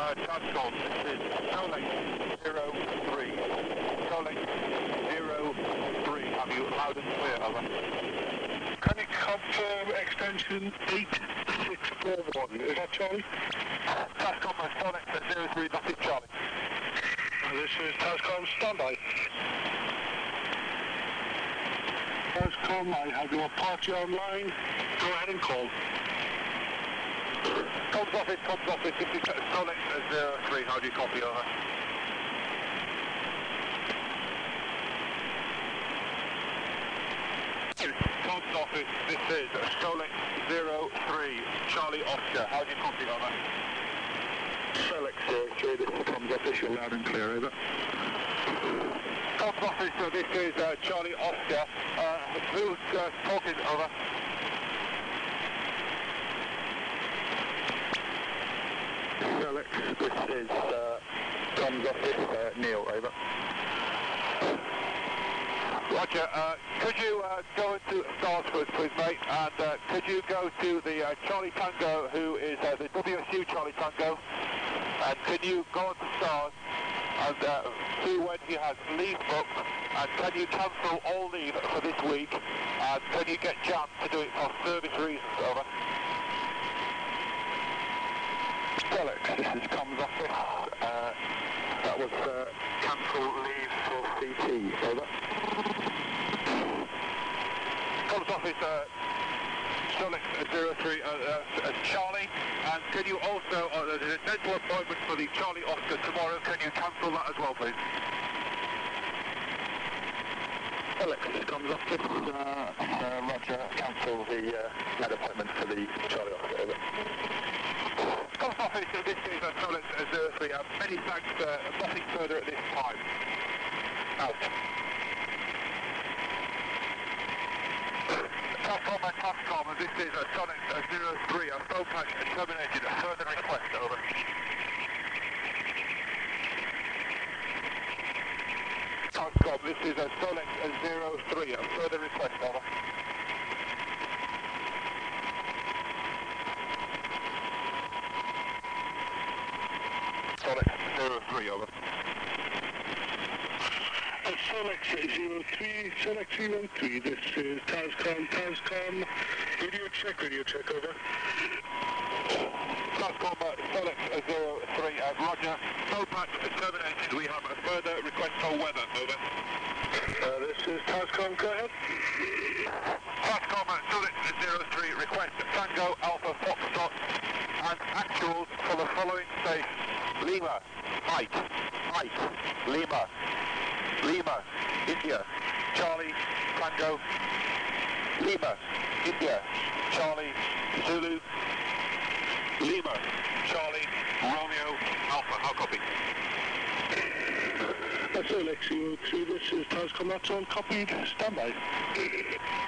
Transcom, this is Solex 03. Solex 03, have you loud and clear, over? Can you confirm extension 8641? Is that Charlie? Transcom, Solex 03, that is Charlie. This is Tascom, standby. Tascom, I have your party online. Go ahead and call. Comms office, this is Solex 03, how do you copy, over? Comms office, this is Solex 03, Charlie Oscar, how do you copy, over? Solex 03, this is Comms office, you're loud and clear, over. Comms office, so this is Charlie Oscar, who's talking, over? Solex, this is Comms office, Neil, over. Roger, could you go into stars for us, please, mate, and could you go to the Charlie Tango, who is the WSU Charlie Tango, and can you go on to stars and see when he has leave booked, and can you cancel all leave for this week, and can you get Jan to do it for service reasons, over? Solex, this is Comms office, that was cancel leave for CT, over. Comms office, Solex 03, Charlie, and can you also, there's a dental appointment for the Charlie Oscar tomorrow, can you cancel that as well, please? Solex, this Comms office, Roger, cancel the med appointment for the Charlie Oscar, over. Comms office, this is Solex 03, many thanks, nothing further at this time. Out. Tascom, this is Solex 03, phone patch terminated, further request, over. Tascom, this is Solex 03, further request, over. Solex 03, over. Solex 03, Solex 03, this is Tascom, radio check, over. Tascom, Solex 03, Roger, phone patch terminated, we have a further request for weather, over. This is Tascom, go ahead. Tascom, Solex 03, request Tango Alpha Foxtrot and actuals for the following stations. Lima, Mike, Lima, India, Charlie, Tango, Lima, India, Charlie, Zulu, Lima, Charlie, Romeo, Alpha, how copy? Solex 03, this is Tascom, that's all copied, standby.